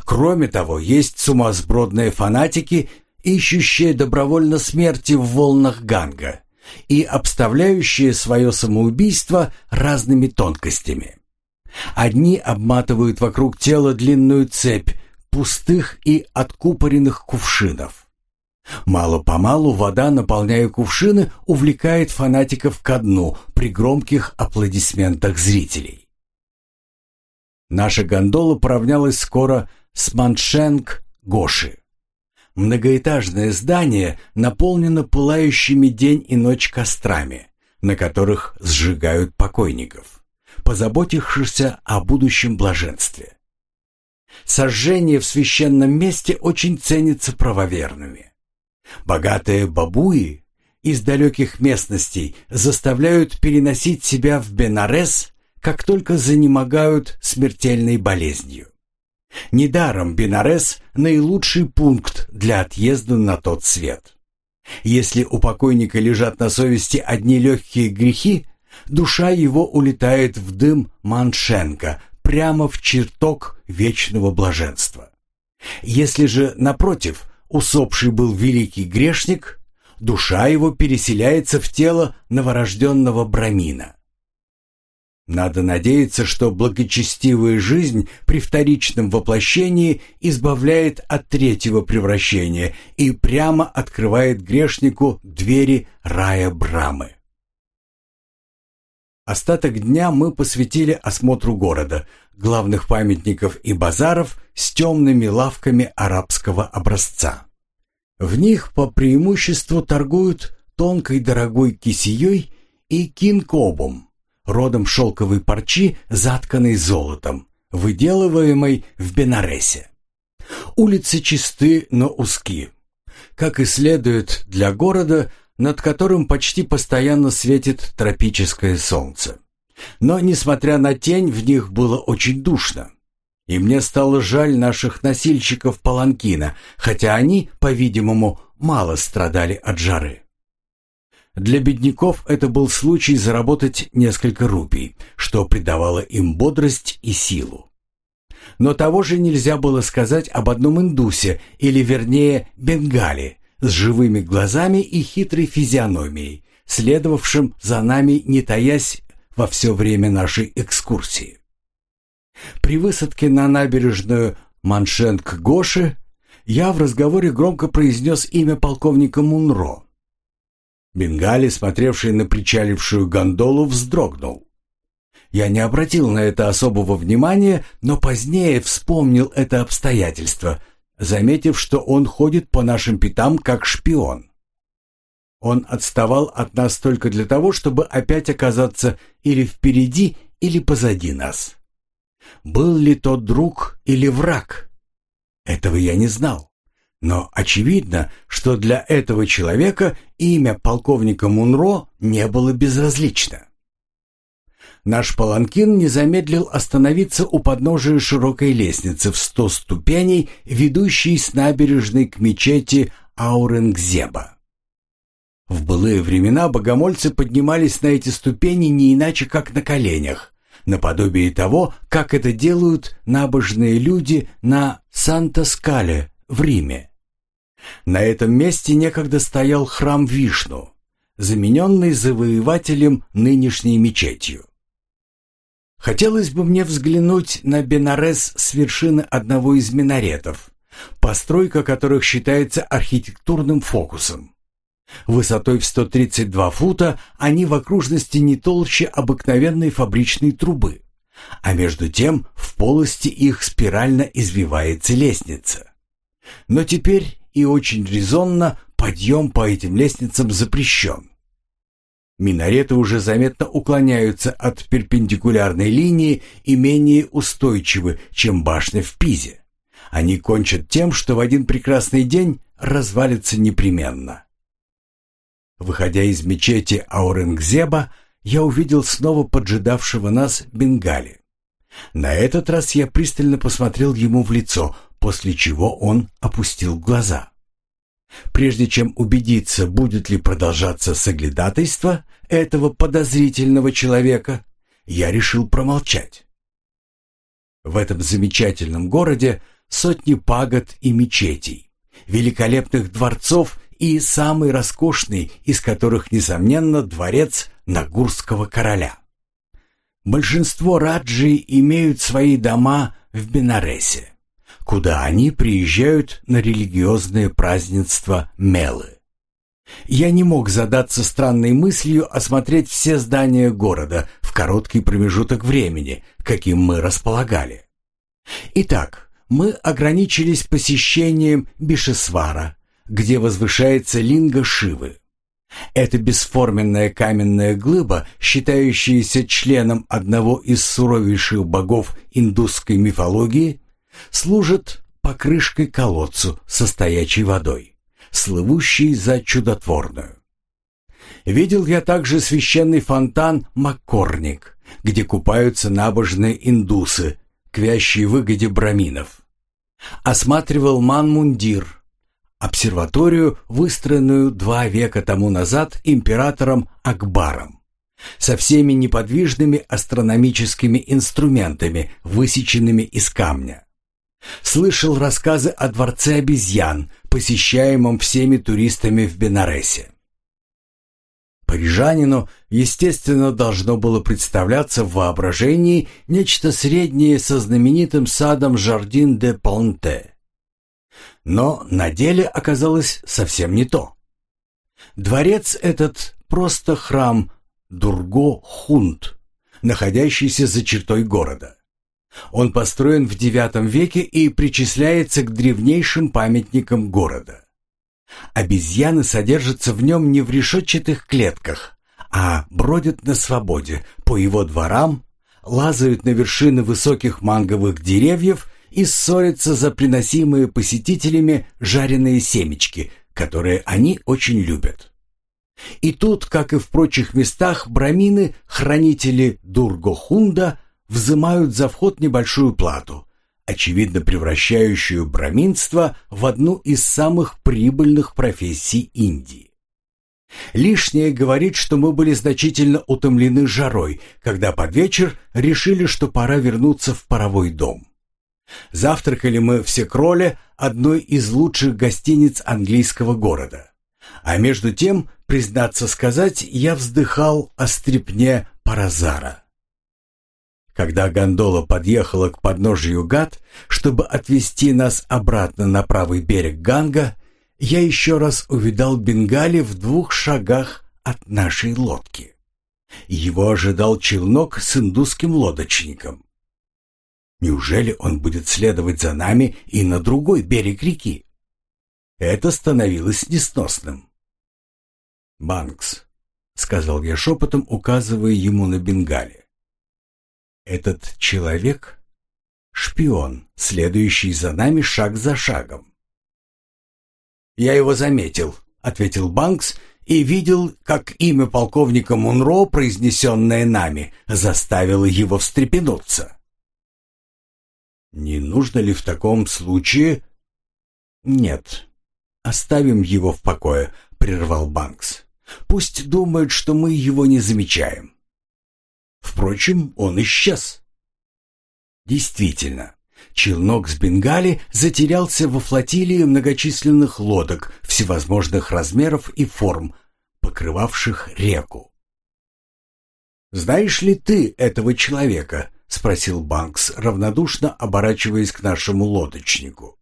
Кроме того, есть сумасбродные фанатики, ищущие добровольно смерти в волнах Ганга и обставляющие свое самоубийство разными тонкостями. Одни обматывают вокруг тела длинную цепь пустых и откупоренных кувшинов. Мало-помалу вода, наполняя кувшины, увлекает фанатиков ко дну при громких аплодисментах зрителей. Наша гондола поравнялась скоро с Маншенг-Гоши. Многоэтажное здание наполнено пылающими день и ночь кострами, на которых сжигают покойников, позаботившихся о будущем блаженстве. Сожжение в священном месте очень ценится правоверными. Богатые бабуи из далеких местностей заставляют переносить себя в Бенарес, как только занемогают смертельной болезнью. Недаром Бенарес – наилучший пункт для отъезда на тот свет. Если у покойника лежат на совести одни легкие грехи, душа его улетает в дым Маншенга, прямо в чертог вечного блаженства. Если же, напротив, усопший был великий грешник, душа его переселяется в тело новорожденного Брамина. Надо надеяться, что благочестивая жизнь при вторичном воплощении избавляет от третьего превращения и прямо открывает грешнику двери рая Брамы. Остаток дня мы посвятили осмотру города, главных памятников и базаров с темными лавками арабского образца. В них по преимуществу торгуют тонкой дорогой кисеей и кинкобом, родом шелковой парчи, затканной золотом, выделываемой в Бенаресе. Улицы чисты, но узки, как и следует для города, над которым почти постоянно светит тропическое солнце. Но, несмотря на тень, в них было очень душно. И мне стало жаль наших носильщиков паланкина, хотя они, по-видимому, мало страдали от жары. Для бедняков это был случай заработать несколько рупий, что придавало им бодрость и силу. Но того же нельзя было сказать об одном индусе, или вернее бенгале, с живыми глазами и хитрой физиономией, следовавшим за нами, не таясь, во все время нашей экскурсии. При высадке на набережную Маншенг-Гоши я в разговоре громко произнес имя полковника Мунро. Бенгали, смотревший на причалившую гондолу, вздрогнул. Я не обратил на это особого внимания, но позднее вспомнил это обстоятельство, заметив, что он ходит по нашим пятам как шпион. Он отставал от нас только для того, чтобы опять оказаться или впереди, или позади нас. Был ли тот друг или враг? Этого я не знал. Но очевидно, что для этого человека имя полковника Мунро не было безразлично. Наш паланкин не замедлил остановиться у подножия широкой лестницы в 100 ступеней, ведущей с набережной к мечети Аурангзеба. В былые времена богомольцы поднимались на эти ступени не иначе, как на коленях, наподобие того, как это делают набожные люди на Санта-Скале в Риме. На этом месте некогда стоял храм Вишну, замененный завоевателем нынешней мечетью. Хотелось бы мне взглянуть на Бенарес с вершины одного из минаретов, постройка которых считается архитектурным фокусом. Высотой в 132 фута они в окружности не толще обыкновенной фабричной трубы, а между тем в полости их спирально извивается лестница. Но теперь и очень резонно подъем по этим лестницам запрещен. Минареты уже заметно уклоняются от перпендикулярной линии и менее устойчивы, чем башня в Пизе. Они кончат тем, что в один прекрасный день развалятся непременно. Выходя из мечети Аурангзеба, я увидел снова поджидавшего нас Бенгали. На этот раз я пристально посмотрел ему в лицо, после чего он опустил глаза. Прежде чем убедиться, будет ли продолжаться соглядатайство этого подозрительного человека, я решил промолчать. В этом замечательном городе сотни пагод и мечетей, великолепных дворцов и самый роскошный из которых, несомненно, дворец нагурского короля. Большинство раджи имеют свои дома в Бенаресе, куда они приезжают на религиозные празднества Мелы. Я не мог задаться странной мыслью осмотреть все здания города в короткий промежуток времени, каким мы располагали. Итак, мы ограничились посещением Бишесвара, где возвышается линга Шивы. Эта бесформенная каменная глыба, считающаяся членом одного из суровейших богов индусской мифологии, служит покрышкой колодцу со стоячей водой, слывущей за чудотворную. Видел я также священный фонтан Маккорник, где купаются набожные индусы к вящей выгоде браминов. Осматривал Ман-Мундир, обсерваторию, выстроенную 2 века тому назад императором Акбаром, со всеми неподвижными астрономическими инструментами, высеченными из камня. Слышал рассказы о дворце обезьян, посещаемом всеми туристами в Бенаресе. Парижанину, естественно, должно было представляться в воображении нечто среднее со знаменитым садом Жардин де Понте. Но на деле оказалось совсем не то. Дворец этот просто храм Дурго-Хунд, находящийся за чертой города. Он построен в IX веке и причисляется к древнейшим памятникам города. Обезьяны содержатся в нем не в решетчатых клетках, а бродят на свободе по его дворам, лазают на вершины высоких манговых деревьев и ссорятся за приносимые посетителями жареные семечки, которые они очень любят. И тут, как и в прочих местах, брамины, хранители Дурго-Хунда, взимают за вход небольшую плату, очевидно превращающую браминство в одну из самых прибыльных профессий Индии. Лишнее говорит, что мы были значительно утомлены жарой, когда под вечер решили, что пора вернуться в паровой дом. Завтракали мы в Секроле, одной из лучших гостиниц английского города. А между тем, признаться сказать, я вздыхал о стрипне Паразара. Когда гондола подъехала к подножию Гат, чтобы отвезти нас обратно на правый берег Ганга, я еще раз увидал Бенгали в 2 шагах от нашей лодки. Его ожидал челнок с индусским лодочником. Неужели он будет следовать за нами и на другой берег реки? Это становилось несносным. «Банкс», — сказал я шепотом, указывая ему на Бенгали. «Этот человек — шпион, следующий за нами шаг за шагом». «Я его заметил», — ответил Банкс, и видел, как имя полковника Мунро, произнесенное нами, заставило его встрепенуться. «Не нужно ли в таком случае...» «Нет, оставим его в покое», — прервал Банкс. «Пусть думает, что мы его не замечаем». Впрочем, он исчез. Действительно, челнок с Бенгали затерялся во флотилии многочисленных лодок всевозможных размеров и форм, покрывавших реку. «Знаешь ли ты этого человека?» — спросил Банкс, равнодушно оборачиваясь к нашему лодочнику.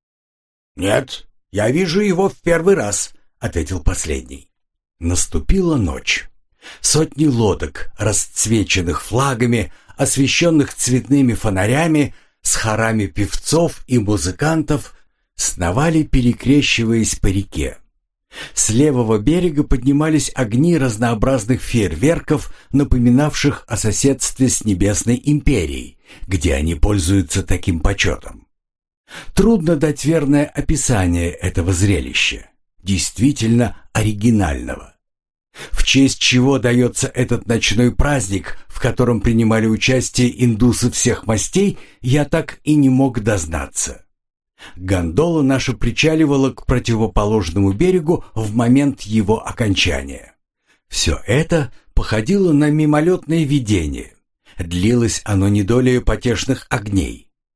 «Нет, я вижу его в первый раз», — ответил последний. Наступила ночь. Сотни лодок, расцвеченных флагами, освещенных цветными фонарями, с хорами певцов и музыкантов, сновали, перекрещиваясь по реке. С левого берега поднимались огни разнообразных фейерверков, напоминавших о соседстве с Небесной империей, где они пользуются таким почетом. Трудно дать верное описание этого зрелища, действительно оригинального. В честь чего дается этот ночной праздник, в котором принимали участие индусы всех мастей, я так и не мог дознаться. Гондола наша причаливала к противоположному берегу в момент его окончания. Все это походило на мимолетное видение. Длилось оно не долее потешных огней.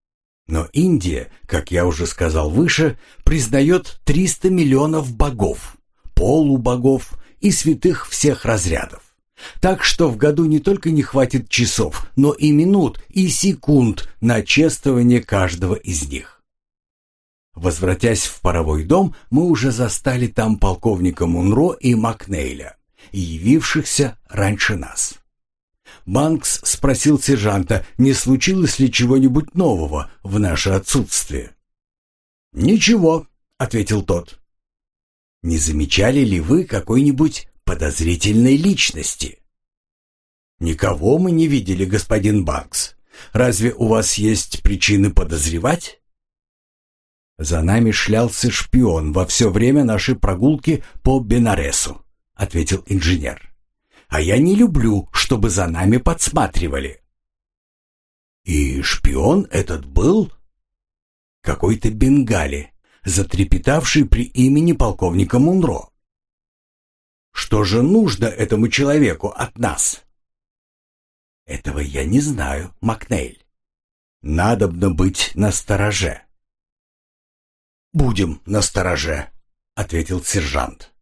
Но Индия, как я уже сказал выше, признает 300 миллионов богов, полубогов и святых всех разрядов. Так что в году не только не хватит часов, но и минут, и секунд на чествование каждого из них. Возвратясь в паровой дом, мы уже застали там полковника Мунро и Макнейля, явившихся раньше нас. Банкс спросил сержанта, не случилось ли чего-нибудь нового в наше отсутствие. «Ничего», — ответил тот. «Не замечали ли вы какой-нибудь подозрительной личности?» «Никого мы не видели, господин Банкс. Разве у вас есть причины подозревать?» «За нами шлялся шпион во все время нашей прогулки по Бенаресу», — ответил инженер. «А я не люблю, чтобы за нами подсматривали». «И шпион этот был какой-то бенгали, затрепетавший при имени полковника Мунро. Что же нужно этому человеку от нас?» «Этого я не знаю, Макнейль. Надобно быть настороже». «Будем настороже», — ответил сержант.